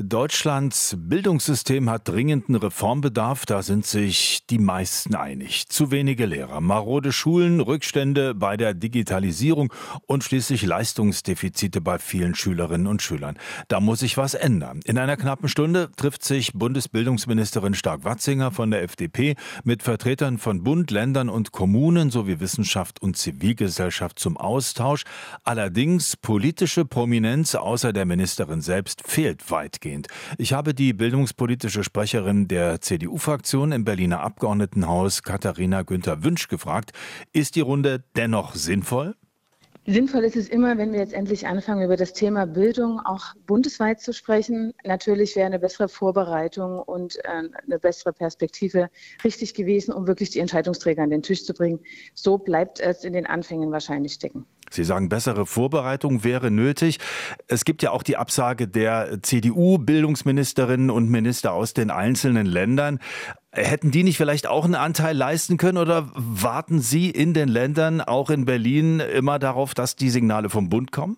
Deutschlands Bildungssystem hat dringenden Reformbedarf, da sind sich die meisten einig. Zu wenige Lehrer, marode Schulen, Rückstände bei der Digitalisierung und schließlich Leistungsdefizite bei vielen Schülerinnen und Schülern. Da muss sich was ändern. In einer knappen Stunde trifft sich Bundesbildungsministerin Stark-Watzinger von der FDP mit Vertretern von Bund, Ländern und Kommunen sowie Wissenschaft und Zivilgesellschaft zum Austausch. Allerdings politische Prominenz außer der Ministerin selbst fehlt weitgehend. Ich habe die bildungspolitische Sprecherin der CDU-Fraktion im Berliner Abgeordnetenhaus, Katharina Günther-Wünsch, gefragt, ist die Runde dennoch sinnvoll? Sinnvoll ist es immer, wenn wir jetzt endlich anfangen, über das Thema Bildung auch bundesweit zu sprechen. Natürlich wäre eine bessere Vorbereitung und eine bessere Perspektive richtig gewesen, um wirklich die Entscheidungsträger an den Tisch zu bringen. So bleibt es in den Anfängen wahrscheinlich stecken. Sie sagen, bessere Vorbereitung wäre nötig. Es gibt ja auch die Absage der CDU-Bildungsministerinnen und Minister aus den einzelnen Ländern. Hätten die nicht vielleicht auch einen Anteil leisten können oder warten Sie in den Ländern, auch in Berlin, immer darauf, dass die Signale vom Bund kommen?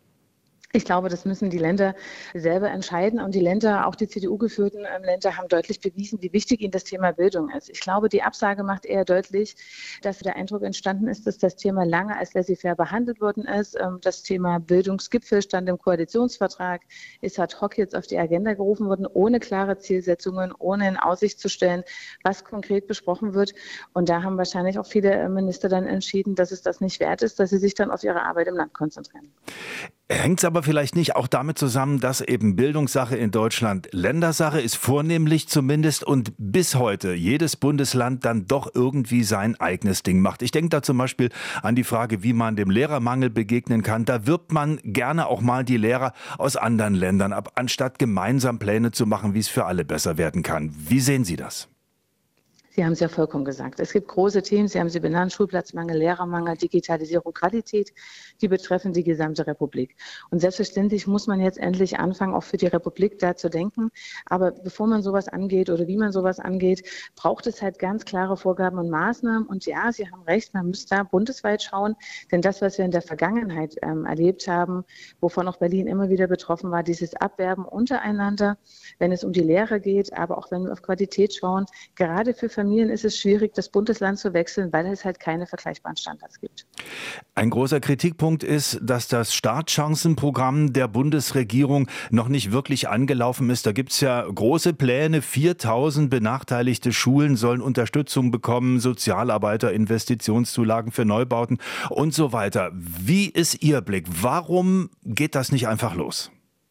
Ich glaube, das müssen die Länder selber entscheiden. Und die Länder, auch die CDU-geführten Länder, haben deutlich bewiesen, wie wichtig ihnen das Thema Bildung ist. Ich glaube, die Absage macht eher deutlich, dass der Eindruck entstanden ist, dass das Thema lange als laissez-faire behandelt worden ist. Das Thema Bildungsgipfel stand im Koalitionsvertrag, ist ad hoc jetzt auf die Agenda gerufen worden, ohne klare Zielsetzungen, ohne in Aussicht zu stellen, was konkret besprochen wird. Und da haben wahrscheinlich auch viele Minister dann entschieden, dass es das nicht wert ist, dass sie sich dann auf ihre Arbeit im Land konzentrieren. Hängt es aber vielleicht nicht auch damit zusammen, dass eben Bildungssache in Deutschland Ländersache ist, vornehmlich zumindest, und bis heute jedes Bundesland dann doch irgendwie sein eigenes Ding macht? Ich denke da zum Beispiel an die Frage, wie man dem Lehrermangel begegnen kann. Da wirbt man gerne auch mal die Lehrer aus anderen Ländern ab, anstatt gemeinsam Pläne zu machen, wie es für alle besser werden kann. Wie sehen Sie das? Sie haben es ja vollkommen gesagt. Es gibt große Themen, Sie haben sie benannt, Schulplatzmangel, Lehrermangel, Digitalisierung, Qualität, die betreffen die gesamte Republik. Und selbstverständlich muss man jetzt endlich anfangen, auch für die Republik da zu denken. Aber bevor man sowas angeht oder wie man sowas angeht, braucht es halt ganz klare Vorgaben und Maßnahmen. Und ja, Sie haben recht, man muss da bundesweit schauen. Denn das, was wir in der Vergangenheit erlebt haben, wovon auch Berlin immer wieder betroffen war, dieses Abwerben untereinander, wenn es um die Lehrer geht, aber auch wenn wir auf Qualität schauen, gerade für Familien ist es schwierig, das Bundesland zu wechseln, weil es halt keine vergleichbaren Standards gibt. Ein großer Kritikpunkt ist, dass das Startchancenprogramm der Bundesregierung noch nicht wirklich angelaufen ist. Da gibt es ja große Pläne. 4.000 benachteiligte Schulen sollen Unterstützung bekommen, Sozialarbeiter, Investitionszulagen für Neubauten und so weiter. Wie ist Ihr Blick? Warum geht das nicht einfach los?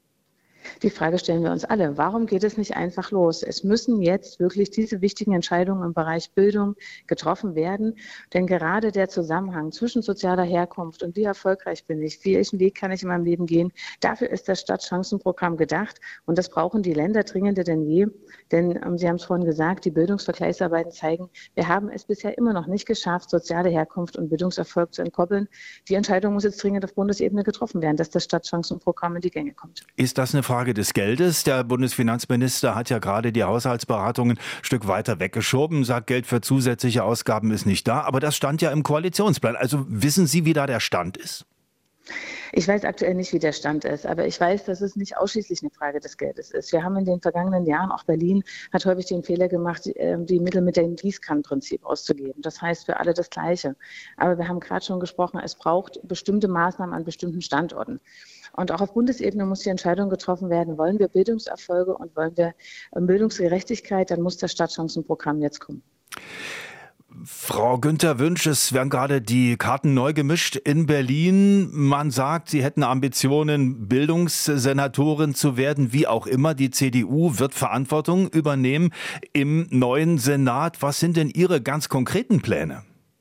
Die Frage stellen wir uns alle. Warum geht es nicht einfach los? Es müssen jetzt wirklich diese wichtigen Entscheidungen im Bereich Bildung getroffen werden. Denn gerade der Zusammenhang zwischen sozialer Herkunft und wie erfolgreich bin ich, welchen Weg kann ich in meinem Leben gehen, dafür ist das Stadtchancenprogramm gedacht. Und das brauchen die Länder dringender denn je. Denn Sie haben es vorhin gesagt, die Bildungsvergleichsarbeiten zeigen, wir haben es bisher immer noch nicht geschafft, soziale Herkunft und Bildungserfolg zu entkoppeln. Die Entscheidung muss jetzt dringend auf Bundesebene getroffen werden, dass das Stadtchancenprogramm in die Gänge kommt. Ist das eine Frage des Geldes? Der Bundesfinanzminister hat ja gerade die Haushaltsberatungen ein Stück weiter weggeschoben, sagt, Geld für zusätzliche Ausgaben ist nicht da. Aber das stand ja im Koalitionsplan. Also wissen Sie, wie da der Stand ist? Ich weiß aktuell nicht, wie der Stand ist, aber ich weiß, dass es nicht ausschließlich eine Frage des Geldes ist. Wir haben in den vergangenen Jahren, auch Berlin, hat häufig den Fehler gemacht, die Mittel mit dem Gießkannenprinzip auszugeben. Das heißt für alle das Gleiche. Aber wir haben gerade schon gesprochen, es braucht bestimmte Maßnahmen an bestimmten Standorten. Und auch auf Bundesebene muss die Entscheidung getroffen werden, wollen wir Bildungserfolge und wollen wir Bildungsgerechtigkeit, dann muss das Stadtchancenprogramm jetzt kommen. Frau Günther-Wünsch, es werden gerade die Karten neu gemischt in Berlin. Man sagt, Sie hätten Ambitionen, Bildungssenatorin zu werden, wie auch immer. Die CDU wird Verantwortung übernehmen im neuen Senat. Was sind denn Ihre ganz konkreten Pläne?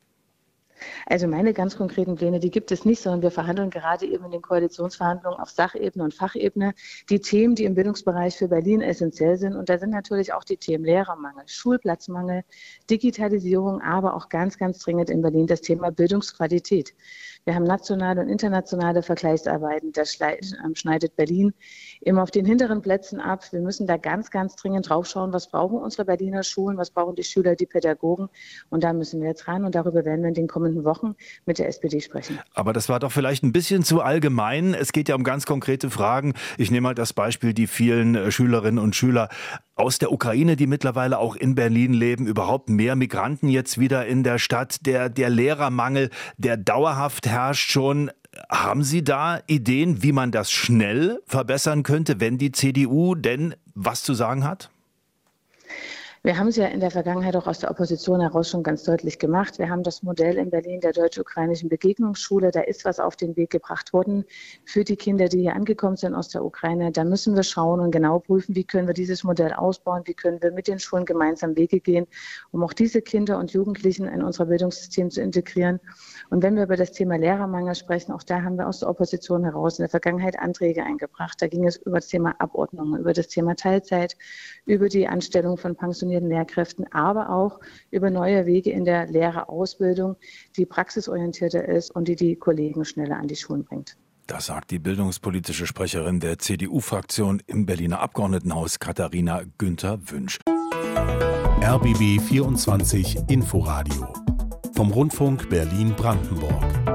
Also meine ganz konkreten Pläne, die gibt es nicht, sondern wir verhandeln gerade eben in den Koalitionsverhandlungen auf Sachebene und Fachebene die Themen, die im Bildungsbereich für Berlin essentiell sind. Und da sind natürlich auch die Themen Lehrermangel, Schulplatzmangel, Digitalisierung, aber auch ganz, ganz dringend in Berlin das Thema Bildungsqualität. Wir haben nationale und internationale Vergleichsarbeiten. Da schneidet Berlin immer auf den hinteren Plätzen ab. Wir müssen da ganz, ganz dringend drauf schauen, was brauchen unsere Berliner Schulen, was brauchen die Schüler, die Pädagogen. Und da müssen wir jetzt ran und darüber werden wir in den kommenden Wochen Wochen mit der SPD sprechen. Aber das war doch vielleicht ein bisschen zu allgemein. Es geht ja um ganz konkrete Fragen. Ich nehme mal das Beispiel, die vielen Schülerinnen und Schüler aus der Ukraine, die mittlerweile auch in Berlin leben, überhaupt mehr Migranten jetzt wieder in der Stadt, der Lehrermangel, der dauerhaft herrscht schon. Haben Sie da Ideen, wie man das schnell verbessern könnte, wenn die CDU denn was zu sagen hat? Wir haben es ja in der Vergangenheit auch aus der Opposition heraus schon ganz deutlich gemacht. Wir haben das Modell in Berlin der deutsch-ukrainischen Begegnungsschule. Da ist was auf den Weg gebracht worden für die Kinder, die hier angekommen sind aus der Ukraine. Da müssen wir schauen und genau prüfen, wie können wir dieses Modell ausbauen, wie können wir mit den Schulen gemeinsam Wege gehen, um auch diese Kinder und Jugendlichen in unser Bildungssystem zu integrieren. Und wenn wir über das Thema Lehrermangel sprechen, auch da haben wir aus der Opposition heraus in der Vergangenheit Anträge eingebracht. Da ging es über das Thema Abordnung, über das Thema Teilzeit, über die Anstellung von pensionierten Lehrkräften, aber auch über neue Wege in der Lehrerausbildung, die praxisorientierter ist und die Kollegen schneller an die Schulen bringt. Das sagt die bildungspolitische Sprecherin der CDU-Fraktion im Berliner Abgeordnetenhaus, Katharina Günther-Wünsch. RBB 24 Inforadio vom Rundfunk Berlin-Brandenburg.